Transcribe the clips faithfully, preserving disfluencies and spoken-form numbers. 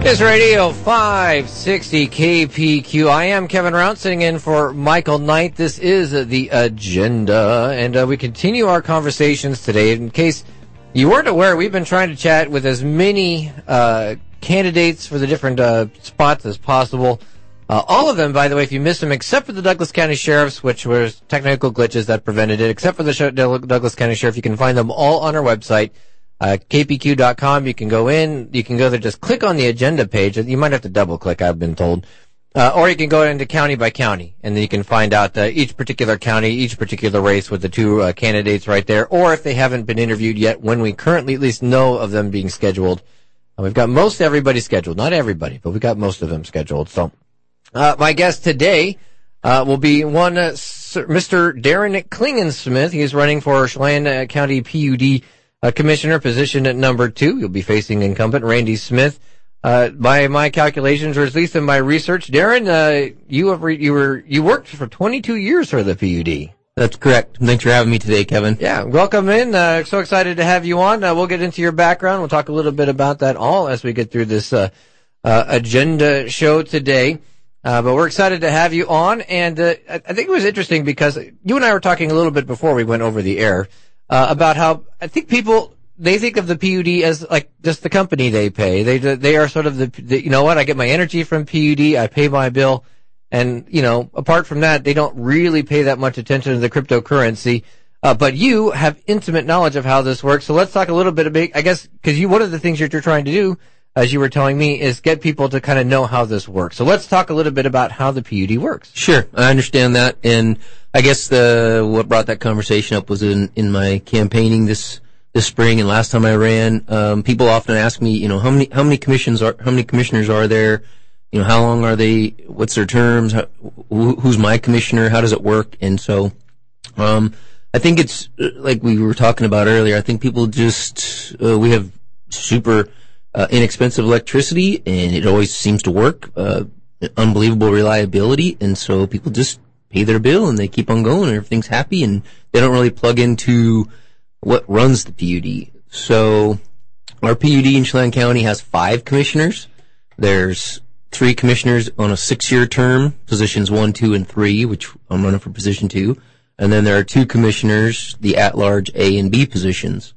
News Radio five sixty K P Q. I am Kevin Round, sitting in for Michael Knight. This is uh, The Agenda, and uh, we continue our conversations today. In case you weren't aware, we've been trying to chat with as many uh, candidates for the different uh, spots as possible. Uh, all of them, by the way, if you missed them, except for the Douglas County Sheriffs, which was technical glitches that prevented it, except for the Sh- Douglas County Sheriff, you can find them all on our website. Uh, K P Q dot com. You can go in, you can go there, just click on the agenda page. You might have to double click, I've been told. Uh, or you can go into county by county, and then you can find out uh, each particular county, each particular race with the two uh, candidates right there. Or if they haven't been interviewed yet, when we currently at least know of them being scheduled. Uh, we've got most everybody scheduled. Not everybody, but we've got most of them scheduled. So, uh, my guest today, uh, will be one, uh, Sir, Mister Darren Klingensmith. He's running for Chelan uh, County P U D Uh, commissioner, position at number two. You'll be facing incumbent Randy Smith. Uh, by my calculations, or at least in my research, Darren, uh, you have re- you were you worked for twenty-two years for the P U D. That's correct. Thanks for having me today, Kevin. Yeah, welcome in. Uh, so excited to have you on. Uh, we'll get into your background. We'll talk a little bit about that all as we get through this uh, uh, agenda show today. Uh, but we're excited to have you on, and uh, I think it was interesting because you and I were talking a little bit before we went over the air. Uh, about how I think people, they think of the P U D as like just the company they pay. They, they are sort of the, the, you know what, I get my energy from P U D, I pay my bill, and, you know, apart from that, they don't really pay that much attention to the cryptocurrency. Uh, but you have intimate knowledge of how this works. So let's talk a little bit about, I guess, cause you, one of the things that you're trying to do, as you were telling me, is get people to kind of know how this works. So let's talk a little bit about how the P U D works. Sure. I understand that. And I guess the, what brought that conversation up was in, in my campaigning this, this spring and last time I ran. Um, people often ask me, you know, how many, how many commissions are, how many commissioners are there? You know, how long are they? What's their terms? How, who, who's my commissioner? How does it work? And so, um, I think it's, like we were talking about earlier, I think people just, uh, we have super, uh, inexpensive electricity and it always seems to work, uh, unbelievable reliability. And so people just pay their bill and they keep on going and everything's happy and they don't really plug into what runs the P U D. So our P U D in Chelan County has five commissioners. There's three commissioners on a six-year term, positions one, two, and three, which I'm running for position two. And then there are two commissioners, the at-large A and B positions.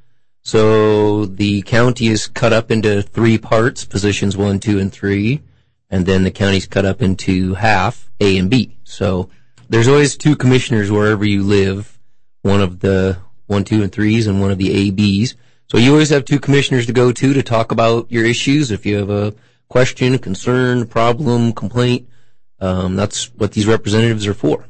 So the county is cut up into three parts, positions one, two, and three. And then the county's cut up into half, A and B. So there's always two commissioners wherever you live, one of the one, two, and threes and one of the A Bs. So you always have two commissioners to go to to talk about your issues. If you have a question, a concern, a problem, complaint, um, that's what these representatives are for.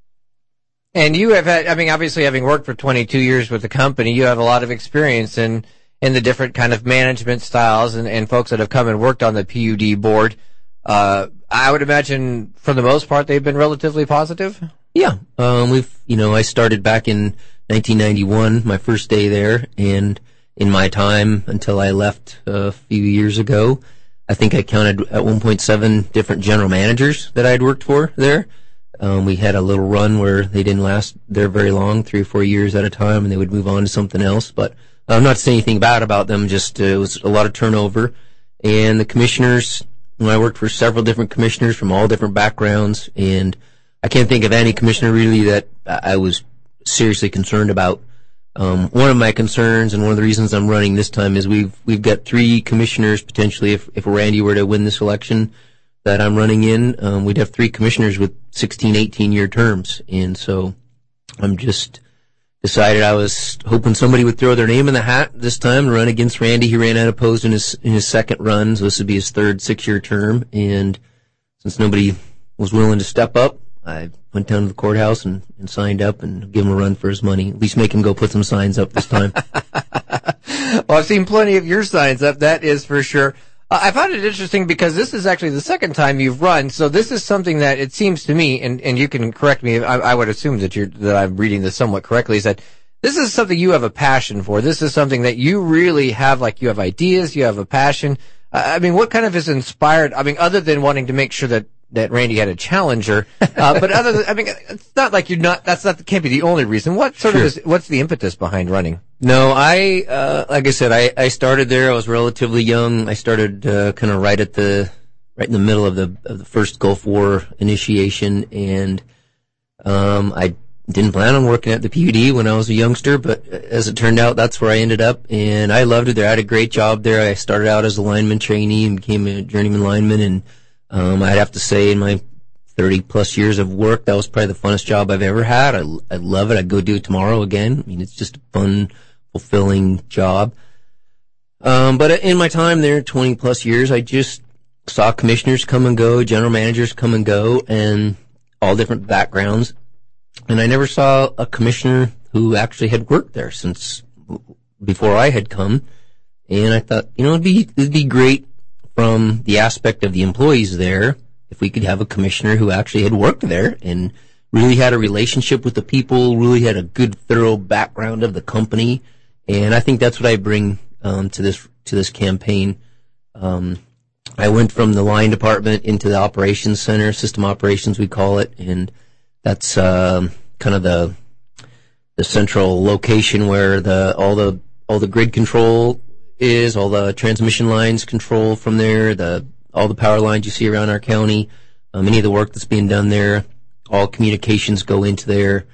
And you have had, I mean, obviously having worked for twenty-two years with the company, you have a lot of experience in, in the different kind of management styles and, and folks that have come and worked on the P U D board. Uh, I would imagine for the most part they've been relatively positive. Yeah. Um, we've, you know, I started back in nineteen ninety-one, my first day there, and in my time until I left a few years ago, I think I counted at one point seven different general managers that I'd worked for there. Um, we had a little run where they didn't last there very long, three or four years at a time, and they would move on to something else. But I'm not saying anything bad about them, just uh, it was a lot of turnover. And the commissioners, you know, I worked for several different commissioners from all different backgrounds, and I can't think of any commissioner really that I was seriously concerned about. Um, one of my concerns and one of the reasons I'm running this time is we've we've got three commissioners potentially. If if Randy were to win this election that I'm running in, um, we'd have three commissioners with sixteen, eighteen year terms, and so I'm just decided I was hoping somebody would throw their name in the hat this time and run against Randy. He ran unopposed in his in his second run, so this would be his third six year term. And since nobody was willing to step up, I went down to the courthouse and, and signed up and give him a run for his money. At least make him go put some signs up this time. Well, I've seen plenty of your signs up, that is for sure. Uh, I found it interesting because this is actually the second time you've run, so this is something that it seems to me, and, and you can correct me, I, I would assume that you're, that I'm reading this somewhat correctly, is that this is something you have a passion for. This is something that you really have, like you have ideas, you have a passion. Uh, I mean, what kind of is inspired, I mean, other than wanting to make sure that that Randy had a challenger, uh, but other than, I mean, it's not like you're not, that's not, can't be the only reason. What sort Sure. of is, what's the impetus behind running? No, I, uh, like I said, I, I started there. I was relatively young. I started, uh, kind of right at the, right in the middle of the, of the first Gulf War initiation. And, um, I didn't plan on working at the P U D when I was a youngster, but as it turned out, that's where I ended up. And I loved it there. I had a great job there. I started out as a lineman trainee and became a journeyman lineman. And, um, I'd have to say in my thirty plus years of work, that was probably the funnest job I've ever had. I, I love it. I'd go do it tomorrow again. I mean, it's just a fun, fulfilling job. Um, but in my time there, twenty plus years, I just saw commissioners come and go, general managers come and go, and all different backgrounds. And I never saw a commissioner who actually had worked there since before I had come. And I thought, you know, it'd be, it'd be great from the aspect of the employees there if we could have a commissioner who actually had worked there and really had a relationship with the people, really had a good, thorough background of the company. And I think that's what I bring um, to this to this campaign. Um, I went from the line department into the operations center, system operations we call it, and that's um, kind of the the central location where the all the all the grid control is, all the transmission lines control from there, the all the power lines you see around our county, um, any of the work that's being done there, all communications go into there,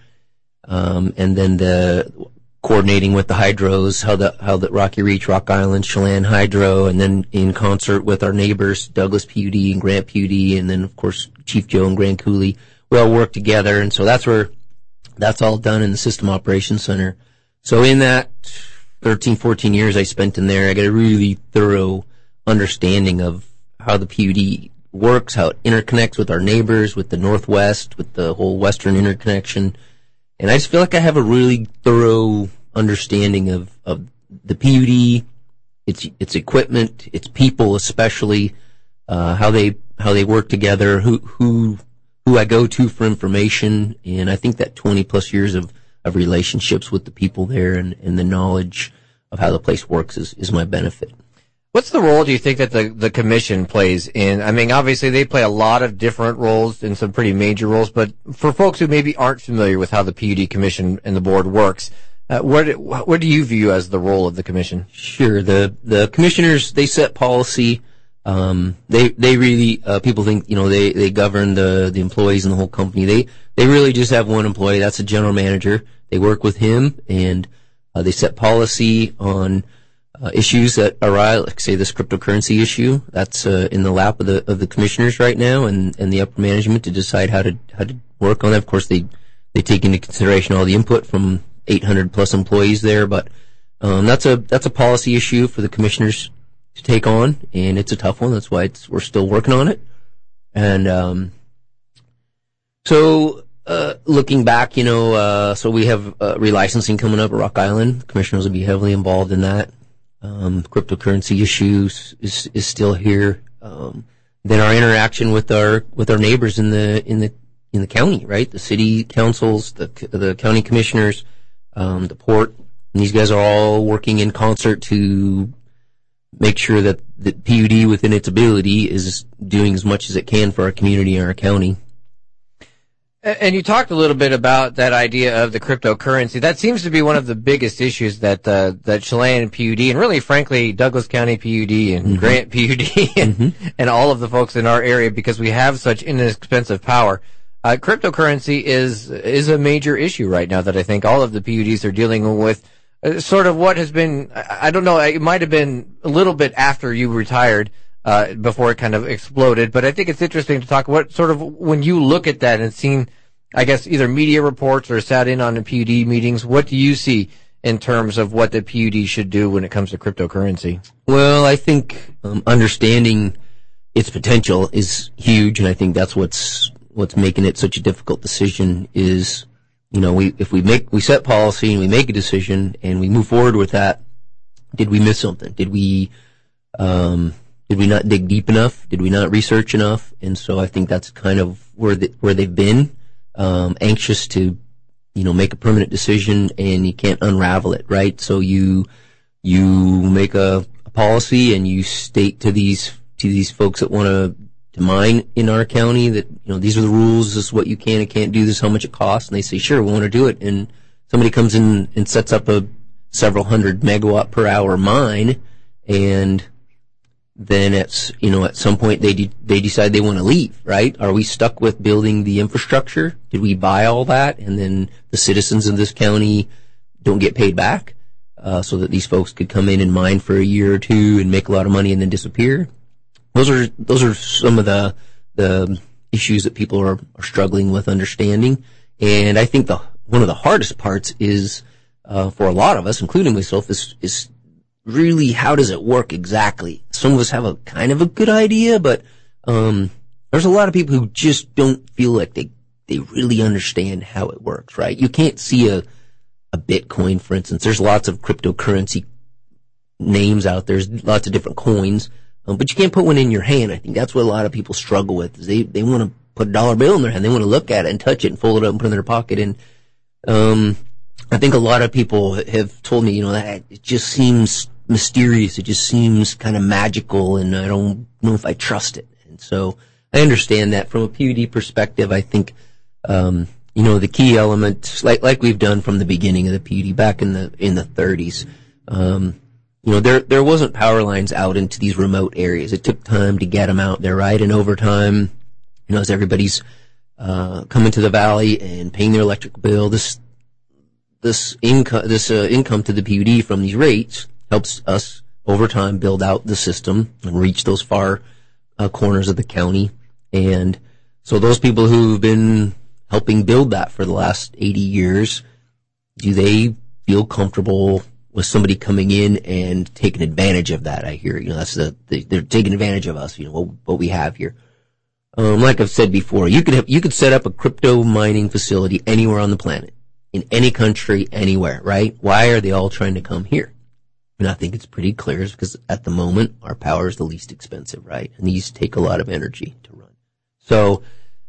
um, and then the coordinating with the hydros, how the how the Rocky Reach, Rock Island, Chelan Hydro, and then in concert with our neighbors, Douglas P U D and Grant P U D, and then of course Chief Joe and Grand Coulee, we all work together, and so that's where that's all done in the System Operations Center. So in that thirteen, fourteen years I spent in there, I got a really thorough understanding of how the P U D works, how it interconnects with our neighbors, with the Northwest, with the whole Western interconnection. And I just feel like I have a really thorough understanding of, of the P U D, its its equipment, its people especially, uh, how they how they work together, who who who I go to for information, and I think that twenty plus years of, of relationships with the people there and, and the knowledge of how the place works is, is my benefit. What's the role do you think that the, the commission plays in? I mean, obviously they play a lot of different roles and some pretty major roles, but for folks who maybe aren't familiar with how the P U D commission and the board works, uh, what, what do you view as the role of the commission? Sure. The, the commissioners, they set policy. Um, they, they really, uh, people think, you know, they, they govern the, the employees in the whole company. They, they really just have one employee. That's a general manager. They work with him and, uh, they set policy on, Uh, issues that arise, like say this cryptocurrency issue, that's uh, in the lap of the of the commissioners right now and, and the upper management to decide how to how to work on that. Of course, they they take into consideration all the input from eight hundred plus employees there, but um, that's a that's a policy issue for the commissioners to take on, and it's a tough one. That's why it's, we're still working on it. And um, so. Uh, looking back, you know, uh, so we have uh, relicensing coming up at Rock Island. The commissioners will be heavily involved in that. Um, cryptocurrency issues is, is still here. Um, then our interaction with our, with our neighbors in the, in the, in the county, right? The city councils, the, the county commissioners, um, the port. And these guys are all working in concert to make sure that the P U D within its ability is doing as much as it can for our community and our county. And you talked a little bit about that idea of the cryptocurrency. That seems to be one of the biggest issues that uh, that Chelan P U D and really, frankly, Douglas County P U D and mm-hmm. Grant P U D and, mm-hmm. and all of the folks in our area, because we have such inexpensive power. Uh, cryptocurrency is is a major issue right now that I think all of the P U Ds are dealing with. Uh, sort of what has been, I, I don't know, it might have been a little bit after you retired. Uh, before it kind of exploded. But I think it's interesting to talk what sort of, when you look at that and seen, I guess, either media reports or sat in on the P U D meetings, what do you see in terms of what the P U D should do when it comes to cryptocurrency? Well, I think um, understanding its potential is huge, and I think that's what's what's making it such a difficult decision is, you know, we if we make, we set policy and we make a decision and we move forward with that, did we miss something? Did we, um, Did we not dig deep enough? Did we not research enough? And so I think that's kind of where the, where they've been, um, anxious to, you know, make a permanent decision, and you can't unravel it, right? So you, you make a, a policy and you state to these, to these folks that want to, to mine in our county that, you know, these are the rules, this is what you can and can't do, this is how much it costs. And they say, sure, we want to do it. And somebody comes in and sets up a, several hundred megawatt per hour mine, and then it's, you know, at some point they de- they decide they want to leave, right? Are we stuck with building the infrastructure? Did we buy all that, and then the citizens of this county don't get paid back, uh, so that these folks could come in and mine for a year or two and make a lot of money and then disappear? Those are those are some of the the issues that people are, are struggling with understanding, and I think the one of the hardest parts is uh, for a lot of us, including myself, is is really, how does it work exactly? Some of us have a kind of a good idea, but um there's a lot of people who just don't feel like they they really understand how it works, right? You can't see a a Bitcoin, for instance. There's lots of cryptocurrency names out there. There's lots of different coins, um, but you can't put one in your hand. I think that's what a lot of people struggle with. Is they they want to put a dollar bill in their hand. They want to look at it and touch it and fold it up and put it in their pocket. And um I think a lot of people have told me, you know, that it just seems mysterious. It just seems kind of magical, and I don't know if I trust it. And so I understand that from a P U D perspective. I think, um, you know, the key element, like like we've done from the beginning of the P U D back in the in the thirties, um, you know, there there wasn't power lines out into these remote areas. It took time to get them out there, right? And over time, you know, as everybody's uh, coming to the valley and paying their electric bill, this this income this uh, income to the P U D from these rates helps us over time build out the system and reach those far uh, corners of the county. And so those people who've been helping build that for the last eighty years, do they feel comfortable with somebody coming in and taking advantage of that? I hear, you know, that's the, the they're taking advantage of us, you know, what, what we have here. Um, like I've said before, you could have, you could set up a crypto mining facility anywhere on the planet, in any country, anywhere, right? Why are they all trying to come here? And I think it's pretty clear, is because at the moment our power is the least expensive, right? And these take a lot of energy to run. So,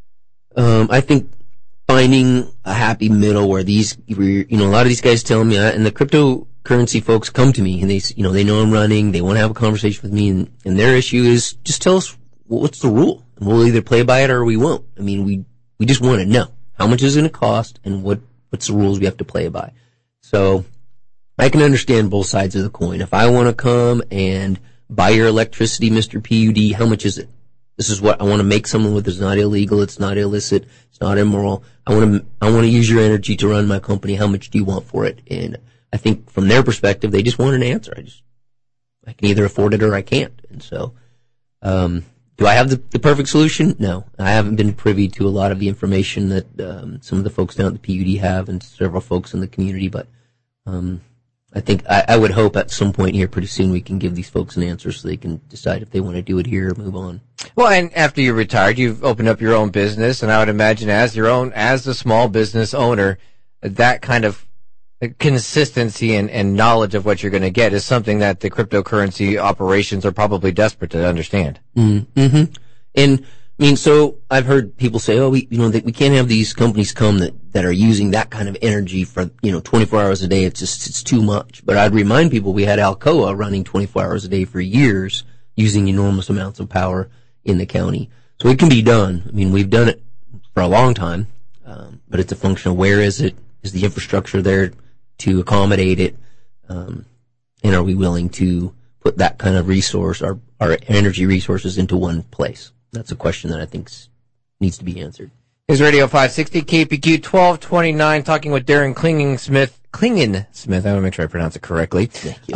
um, I think finding a happy middle where these, you know, a lot of these guys tell me, and the cryptocurrency folks come to me and they, you know, they know I'm running, they want to have a conversation with me, and, and their issue is just tell us what's the rule, and we'll either play by it or we won't. I mean, we, we just want to know how much is it going to cost and what, what's the rules we have to play by. So, I can understand both sides of the coin. If I want to come and buy your electricity, Mister P U D, how much is it? This is what I want to make someone with. It's not illegal. It's not illicit. It's not immoral. I want to, I want to use your energy to run my company. How much do you want for it? And I think from their perspective, they just want an answer. I just, I can either afford it or I can't. And so, um, do I have the, the perfect solution? No. I haven't been privy to a lot of the information that, um, some of the folks down at the P U D have, and several folks in the community, but, um, I think, I, I would hope at some point here pretty soon we can give these folks an answer so they can decide if they want to do it here or move on. Well, and after you're retired, you've opened up your own business, and I would imagine as your own, as a small business owner, that kind of consistency and, and knowledge of what you're going to get is something that the cryptocurrency operations are probably desperate to understand. Mm-hmm. And, I mean, so I've heard people say, oh, we, you know, that we can't have these companies come that, that are using that kind of energy for, you know, twenty-four hours a day. It's just, it's too much. But I'd remind people we had Alcoa running twenty-four hours a day for years, using enormous amounts of power in the county. So it can be done. I mean, we've done it for a long time. Um, but it's a function of where is it? Is the infrastructure there to accommodate it? Um, and are we willing to put that kind of resource, our, our energy resources, into one place? That's a question that I think needs to be answered. Here's Radio five sixty, K P Q twelve twenty-nine, talking with Darren Klingensmith. Klingensmith, I want to make sure I pronounce it correctly. Thank you.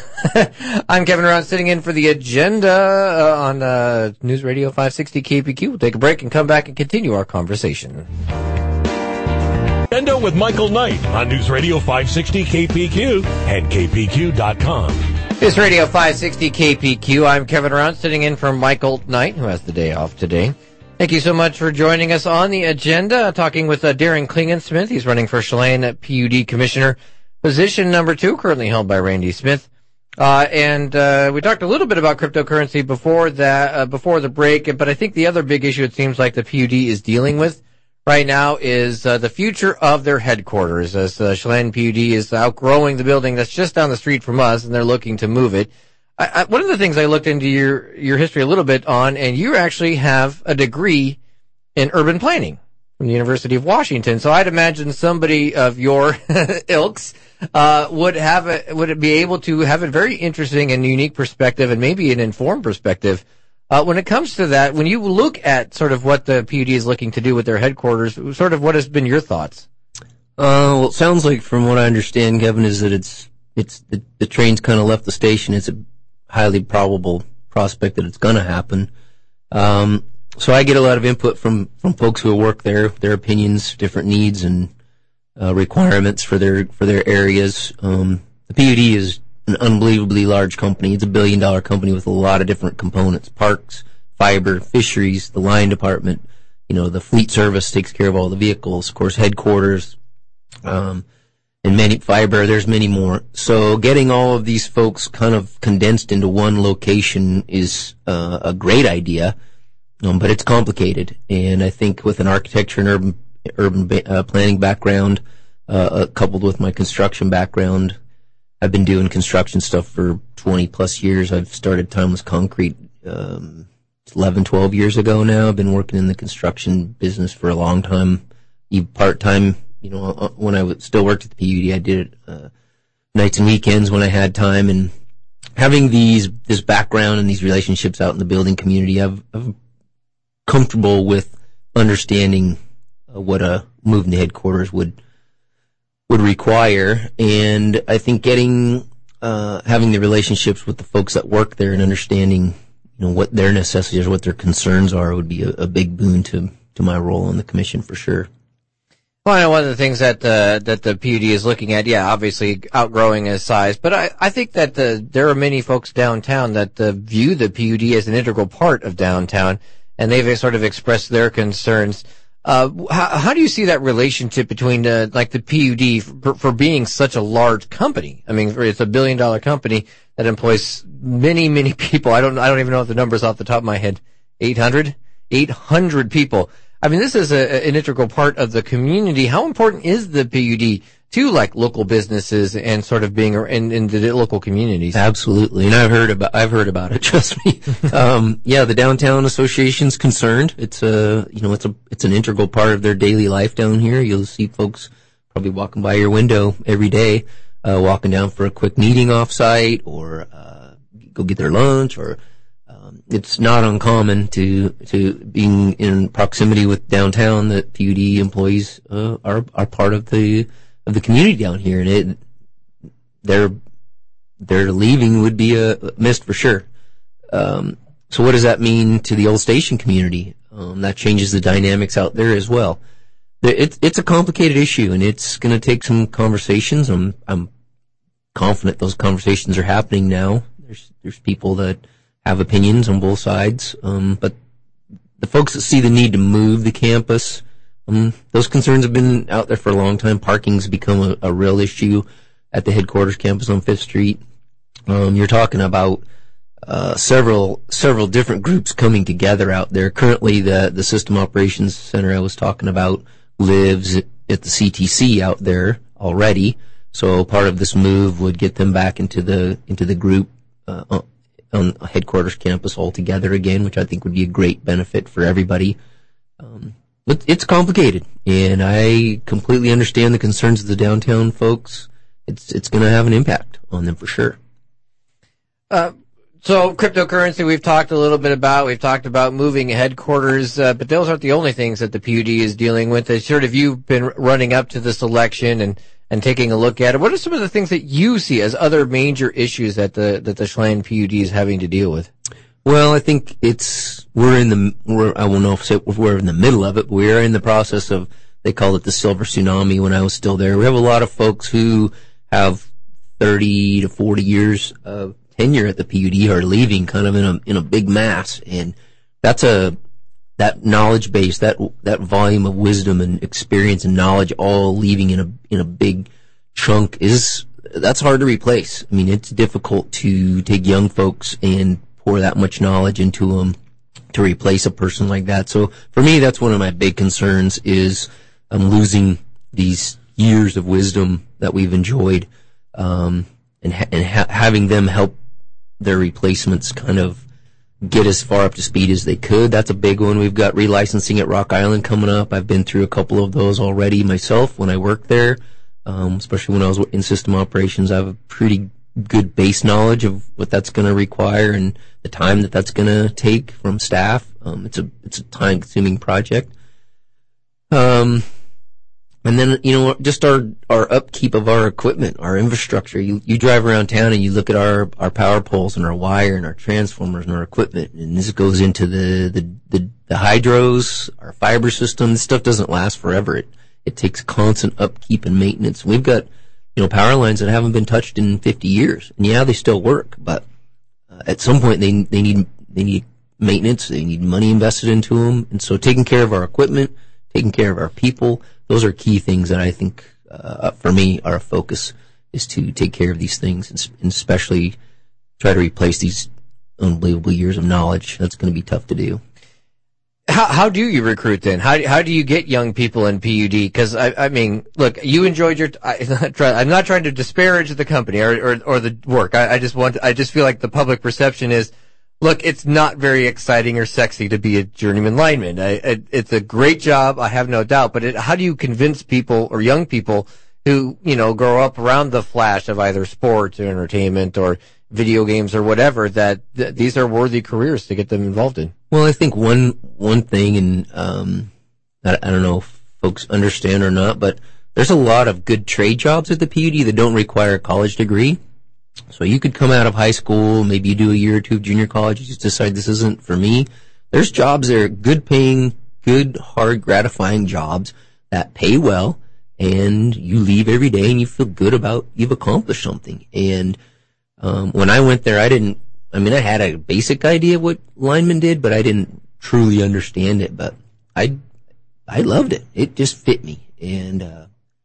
Uh, I'm Kevin Round, sitting in for the agenda uh, on uh, News Radio five sixty K P Q. We'll take a break and come back and continue our conversation. Agenda with Michael Knight on News Radio five sixty K P Q and K P Q dot com. This Radio five sixty K P Q. I'm Kevin Round, sitting in for Michael Knight, who has the day off today. Thank you so much for joining us on the agenda, talking with uh, Darren Klingensmith. He's running for Chelan P U D Commissioner, position number two, currently held by Randy Smith. Uh, and uh, we talked a little bit about cryptocurrency before that, uh, before the break, but I think the other big issue it seems like the P U D is dealing with right now is uh, the future of their headquarters, as uh, Chelan P U D is outgrowing the building that's just down the street from us, and they're looking to move it. I, I, one of the things I looked into your your history a little bit on, and you actually have a degree in urban planning. from the University of Washington. So I'd imagine somebody of your ilks uh, would have a, would be able to have a very interesting and unique perspective, and maybe an informed perspective. Uh, when it comes to that, when you look at sort of what the P U D is looking to do with their headquarters, sort of what has been your thoughts? Uh, well, it sounds like, from what I understand, Kevin, is that it's it's the, the train's kind of left the station. It's a highly probable prospect that it's going to happen. Um, so I get a lot of input from, from folks who work there, their opinions, different needs, and uh, requirements for their for their areas. Um, the P U D is an unbelievably large company. It's a billion dollar company with a lot of different components: parks, fiber, fisheries, the line department. You know, the fleet service takes care of all the vehicles. Of course, headquarters, um, and many fiber. There's many more. So getting all of these folks kind of condensed into one location is uh, a great idea, um, but it's complicated. And I think with an architecture and urban urban uh, planning background, uh, coupled with my construction background, I've been doing construction stuff for twenty plus years. I've started Timeless Concrete um, eleven, twelve years ago now. I've been working in the construction business for a long time, even part-time. You know, when I w- still worked at the P U D, I did it uh, nights and weekends when I had time. And having these this background and these relationships out in the building community, I've, I'm comfortable with understanding uh, what a move in the headquarters would would require. And I think getting uh, having the relationships with the folks that work there and understanding, you know, what their necessities or what their concerns are would be a, a big boon to to my role on the commission for sure. Well, I know one of the things that uh, that the P U D is looking at, yeah, obviously outgrowing its size, but I, I think that the, there are many folks downtown that uh, view the P U D as an integral part of downtown, and they've sort of expressed their concerns. Uh, how, how do you see that relationship between uh, like the P U D for, for being such a large company? I mean, it's a billion dollar company that employs many, many people. I don't, I don't even know the numbers off the top of my head. eight hundred? eight hundred people. I mean, this is a, an integral part of the community. How important is the P U D to like local businesses and sort of being in, in the local communities? Absolutely, and I've heard about I've heard about it. Trust me. um, yeah, the downtown association's concerned. It's a you know it's a it's an integral part of their daily life down here. You'll see folks probably walking by your window every day, uh, walking down for a quick meeting off site or uh, go get their lunch or. It's not uncommon to to being in proximity with downtown that P U D employees uh, are are part of the of the community down here, and it their their leaving would be a missed for sure. Um, so what does that mean to the old station community? Um, that changes the dynamics out there as well. It's it's a complicated issue, and it's going to take some conversations. I'm I'm confident those conversations are happening now. There's there's people that have opinions on both sides, um, but the folks that see the need to move the campus, um, those concerns have been out there for a long time. Parking's become a, a real issue at the headquarters campus on Fifth Street. Um, you're talking about uh, several several different groups coming together out there. Currently, the the System Operations Center I was talking about lives at the C T C out there already. So part of this move would get them back into the into the group uh, on headquarters campus altogether again, which I think would be a great benefit for everybody. Um, but it's complicated, and I completely understand the concerns of the downtown folks. It's it's going to have an impact on them for sure. Uh, so cryptocurrency we've talked a little bit about. We've talked about moving headquarters, uh, but those aren't the only things that the P U D is dealing with. As sort of you've been running up to this election and and taking a look at it. What are some of the things that you see as other major issues that the that the Chelan P U D is having to deal with? Well, I think it's we're in the we're I won't know if we're in the middle of it, but we are in the process of, they call it the silver tsunami when I was still there. We have a lot of folks who have thirty to forty years of tenure at the P U D are leaving kind of in a in a big mass, and that's a that knowledge base, that that volume of wisdom and experience and knowledge all leaving in a in a big chunk is that's hard to replace. I mean, it's difficult to take young folks and pour that much knowledge into them to replace a person like that. So for me, that's one of my big concerns is I'm losing these years of wisdom that we've enjoyed, um, and ha- and ha- having them help their replacements kind of get as far up to speed as they could. That's a big one. We've got relicensing at Rock Island coming up. I've been through a couple of those already myself when I worked there, um, especially when I was in system operations. I have a pretty good base knowledge of what that's going to require and the time that that's going to take from staff. Um, it's a it's a time-consuming project. Um, and then, you know, just our, our upkeep of our equipment, our infrastructure. You, you drive around town and you look at our, our power poles and our wire and our transformers and our equipment. And this goes into the, the, the, the hydros, our fiber system. This stuff doesn't last forever. It, it takes constant upkeep and maintenance. We've got, you know, power lines that haven't been touched in fifty years. And yeah, they still work, but uh, at some point they, they need, they need maintenance. They need money invested into them. And so taking care of our equipment, taking care of our people, those are key things that I think, uh, for me, are a focus, is to take care of these things and, and especially try to replace these unbelievable years of knowledge. That's going to be tough to do. How, how do you recruit then? How, how do you get young people in P U D? Because, I, I mean, look, you enjoyed your, I, I'm, not try, I'm not trying to disparage the company or, or, or the work. I, I just want, I just feel like the public perception is, look, it's not very exciting or sexy to be a journeyman lineman. I, it, it's a great job, I have no doubt, but it, how do you convince people or young people who, you know, grow up around the flash of either sports or entertainment or video games or whatever that th- these are worthy careers to get them involved in? Well, I think one one thing, and um, I, I don't know if folks understand or not, but there's a lot of good trade jobs at the P U D that don't require a college degree. So you could come out of high school, maybe you do a year or two of junior college, you just decide this isn't for me. There's jobs there, good paying, good, hard, gratifying jobs that pay well, and you leave every day and you feel good about you've accomplished something. And um, when I went there, I didn't, I mean, I had a basic idea of what linemen did, but I didn't truly understand it. But I, I loved it. It just fit me. And uh,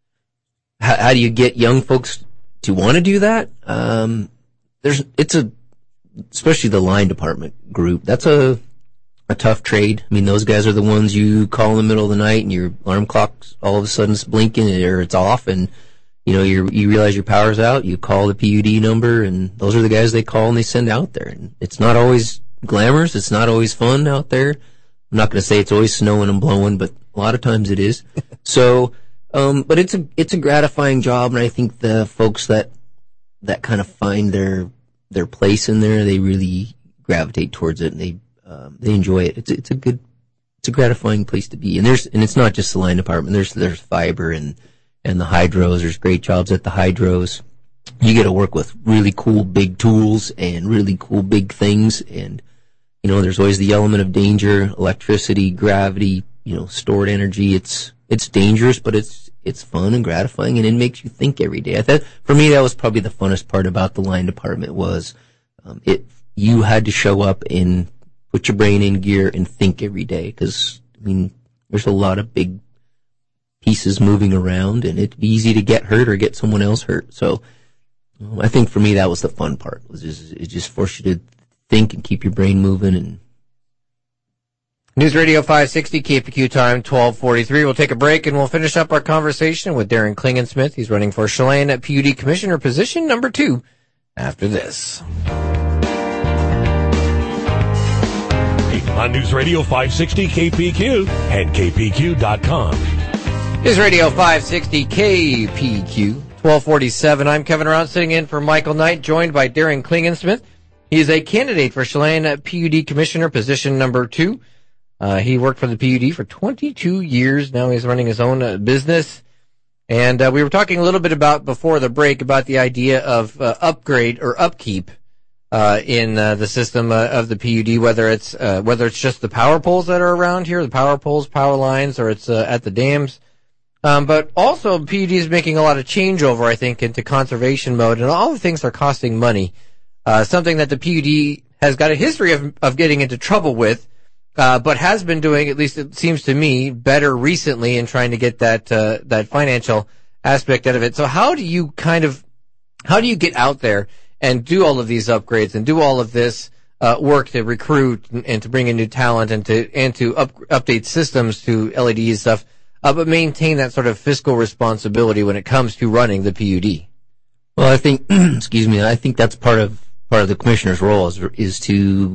how, how do you get young folks to want to do that? Um, there's, it's a, especially the line department group. That's a, a tough trade. I mean, those guys are the ones you call in the middle of the night and your alarm clock's all of a sudden it's blinking or it's off and, you know, you you realize your power's out. You call the P U D number and those are the guys they call and they send out there. And it's not always glamorous. It's not always fun out there. I'm not going to say it's always snowing and blowing, but a lot of times it is. So, Um, but it's a, it's a gratifying job, and I think the folks that, that kind of find their, their place in there, they really gravitate towards it and they, um, they enjoy it. It's, it's a good, it's a gratifying place to be. And there's, and it's not just the line department. There's, there's fiber and, and the hydros. There's great jobs at the hydros. You get to work with really cool big tools and really cool big things. And, you know, there's always the element of danger, electricity, gravity, you know, stored energy. It's, it's dangerous, but it's, it's fun and gratifying, and it makes you think every day. I thought, for me, that was probably the funnest part about the line department was, um, it, you had to show up and put your brain in gear and think every day. Cause, I mean, there's a lot of big pieces moving around and it'd be easy to get hurt or get someone else hurt. So, um, I think for me, that was the fun part, was just, it just forced you to think and keep your brain moving. And News Radio five sixty, K P Q time, twelve forty-three. We'll take a break and we'll finish up our conversation with Darren Klingensmith. He's running for Chelan at P U D Commissioner position number two after this. On News Radio five sixty K P Q and K P Q dot com. News Radio five sixty K P Q, twelve forty-seven. I'm Kevin Round, sitting in for Michael Knight, joined by Darren Klingensmith. He is a candidate for Chelan at P U D Commissioner position number two. Uh, he worked for the P U D for twenty-two years. Now he's running his own uh, business. And uh, we were talking a little bit about, before the break, about the idea of uh, upgrade or upkeep uh, in uh, the system uh, of the P U D, whether it's uh, whether it's just the power poles that are around here, the power poles, power lines, or it's uh, at the dams. Um, but also, P U D is making a lot of changeover, I think, into conservation mode, and all the things are costing money. Uh, something that the P U D has got a history of, of getting into trouble with. Uh, but has been doing, at least it seems to me, better recently in trying to get that, uh, that financial aspect out of it. So how do you kind of, how do you get out there and do all of these upgrades and do all of this, uh, work to recruit and, and to bring in new talent and to, and to up, update systems to L E D and stuff, uh, but maintain that sort of fiscal responsibility when it comes to running the P U D? Well, I think, excuse me, I think that's part of, part of the commissioner's role is, is to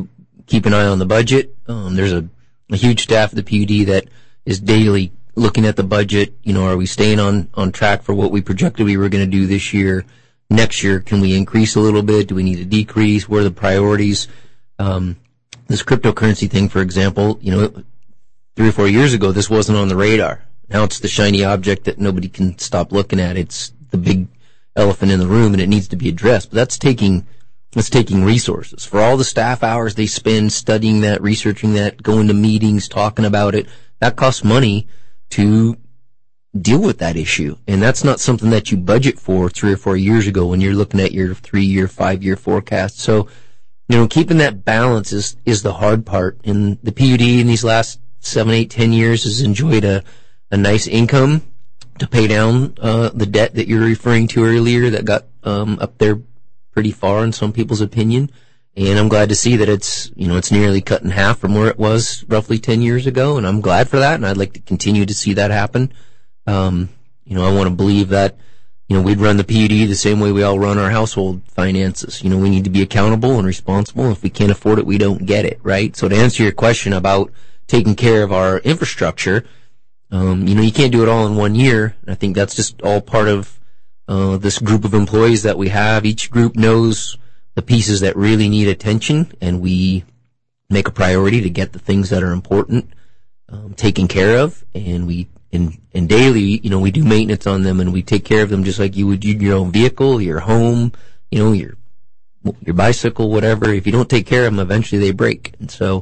keep an eye on the budget. Um, there's a, a huge staff at the P U D that is daily looking at the budget. You know, are we staying on, on track for what we projected we were going to do this year? Next year, can we increase a little bit? Do we need to decrease? Where are the priorities? Um, this cryptocurrency thing, for example, you know, three or four years ago, this wasn't on the radar. Now it's the shiny object that nobody can stop looking at. It's the big elephant in the room, and it needs to be addressed. But that's taking, that's taking resources. For all the staff hours they spend studying that, researching that, going to meetings, talking about it, that costs money to deal with that issue. And that's not something that you budget for three or four years ago when you're looking at your three-year, five-year forecast. So, you know, keeping that balance is, is the hard part. And the P U D in these last seven, eight, ten years has enjoyed a, a nice income to pay down, uh, the debt that you're referring to earlier that got, um, up there pretty far in some people's opinion. And I'm glad to see that it's, you know, it's nearly cut in half from where it was roughly ten years ago. And I'm glad for that. And I'd like to continue to see that happen. Um, you know, I want to believe that, you know, we'd run the P U D the same way we all run our household finances. You know, we need to be accountable and responsible. If we can't afford it, we don't get it, right? So to answer your question about taking care of our infrastructure, um, you know, you can't do it all in one year. I think that's just all part of, uh, this group of employees that we have. Each group knows the pieces that really need attention, and we make a priority to get the things that are important, um, taken care of, and we, And, and daily, you know, we do maintenance on them, and we take care of them just like you would your own vehicle, your home, you know, your, your bicycle, whatever. If you don't take care of them, eventually they break. And so,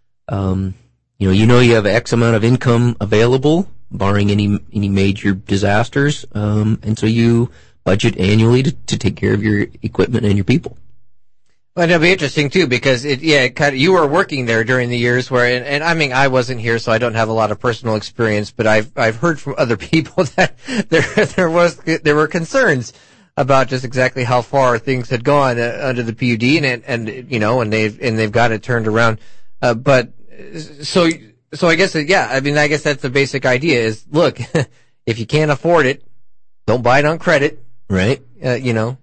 um, you know, you know you have X amount of income available, barring any, any major disasters. Um, and so you budget annually to, to take care of your equipment and your people. Well, it'll be interesting too, because it, yeah, it kind of, you were working there during the years where, and, and I mean, I wasn't here, so I don't have a lot of personal experience, but I've, I've heard from other people that there, there was, there were concerns about just exactly how far things had gone uh, under the P U D, and, and, you know, and they've, and they've got it turned around. Uh, but, so, so I guess, yeah, I mean, I guess that's the basic idea is, look, if you can't afford it, don't buy it on credit. Right. Uh, you know.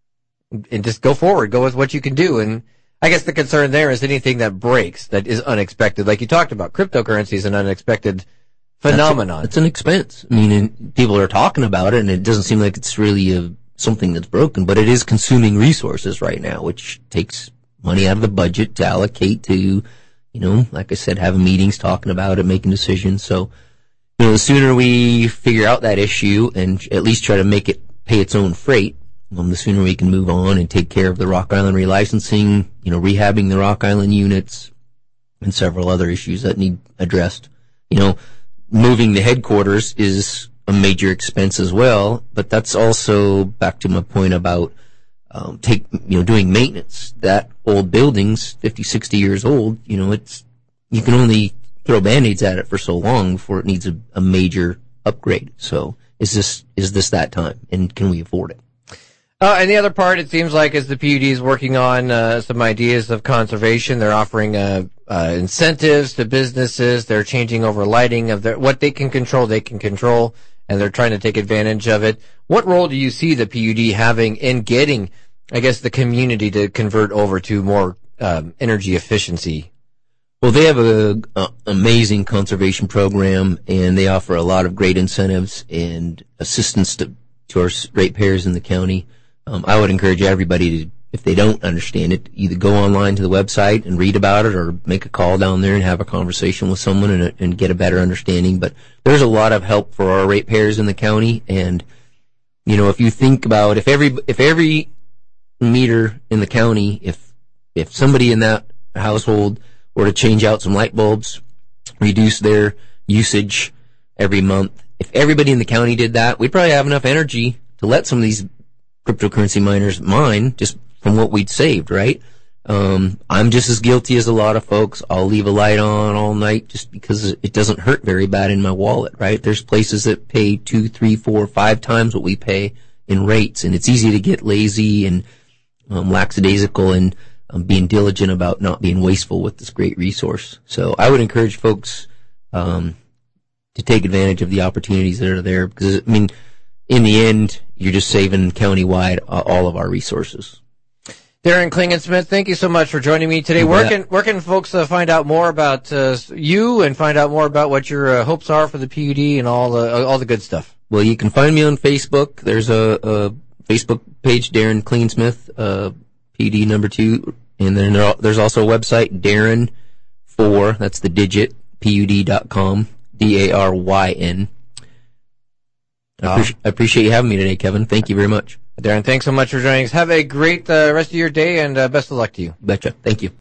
And just go forward, go with what you can do. And I guess the concern there is anything that breaks, that is unexpected. Like you talked about, cryptocurrency is an unexpected phenomenon. It's an expense. I mean, and people are talking about it, and it doesn't seem like it's really a, something that's broken, but it is consuming resources right now, which takes money out of the budget to allocate to, you know, like I said, having meetings, talking about it, making decisions. So, you know, the sooner we figure out that issue and at least try to make it pay its own freight, Um, the sooner we can move on and take care of the Rock Island relicensing, you know, rehabbing the Rock Island units, and several other issues that need addressed. You know, moving the headquarters is a major expense as well, but that's also back to my point about, um, take, you know, doing maintenance. That old building's fifty, sixty years old, you know, it's, you can only throw Band-Aids at it for so long before it needs a, a major upgrade. So is this, is this that time, and can we afford it? Uh, and the other part, it seems like, is the P U D is working on uh, some ideas of conservation. They're offering uh, uh, incentives to businesses. They're changing over lighting of their, what they can control, they can control, and they're trying to take advantage of it. What role do you see the P U D having in getting, I guess, the community to convert over to more um, energy efficiency? Well, they have a, a amazing conservation program, and they offer a lot of great incentives and assistance to, to our ratepayers in the county. Um, I would encourage everybody to, if they don't understand it, either go online to the website and read about it, or make a call down there and have a conversation with someone and, and get a better understanding. But there's a lot of help for our ratepayers in the county. And, you know, if you think about, if every, if every meter in the county, if, if somebody in that household were to change out some light bulbs, reduce their usage every month, if everybody in the county did that, we'd probably have enough energy to let some of these cryptocurrency miners mine just from what we'd saved, right? Um, I'm just as guilty as a lot of folks. I'll leave a light on all night just because it doesn't hurt very bad in my wallet, right? There's places that pay two, three, four, five times what we pay in rates, and it's easy to get lazy and um, lackadaisical and um, being diligent about not being wasteful with this great resource. So I would encourage folks um, to take advantage of the opportunities that are there, because, I mean, in the end, you're just saving countywide uh, all of our resources. Darren Klingensmith, thank you so much for joining me today. You Where bet. can, where can folks uh, find out more about uh, you and find out more about what your uh, hopes are for the P U D and all the, uh, all the good stuff? Well, you can find me on Facebook. There's a, a Facebook page, Darren Klingensmith, uh, P U D number two. And then there, there's also a website, Darren four, that's the digit, P U D dot com, D A R Y N. I, Ah. appreci- I appreciate you having me today, Kevin. Thank you very much. Darren, thanks so much for joining us. Have a great uh, rest of your day, and uh, best of luck to you. Betcha. Thank you.